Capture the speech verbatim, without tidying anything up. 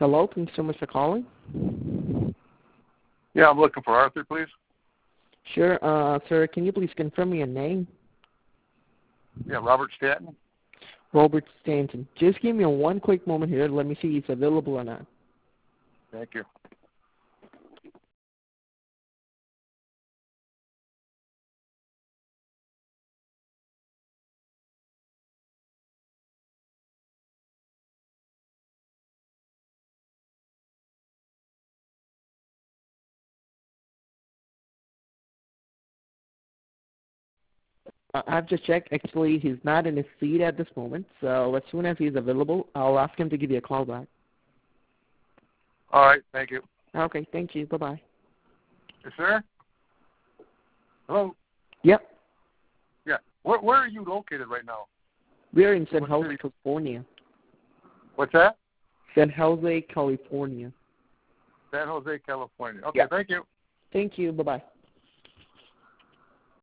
Hello, thanks so much for calling. Yeah, I'm looking for Arthur, please. Sure, uh, sir, can you please confirm your name? Yeah, Robert Stanton. Robert Stanton. Just give me one quick moment here. Let me see if it's available or not. Thank you. Uh, I've just checked. Actually, he's not in his seat at this moment, so as soon as he's available, I'll ask him to give you a call back. All right, thank you. Okay, thank you. Bye-bye. Yes, sir? Hello? Yep. Yeah. Where, where are you located right now? We're in San What Jose, city? California. What's that? San Jose, California. San Jose, California. Okay, Yeah. thank you. Thank you. Bye-bye.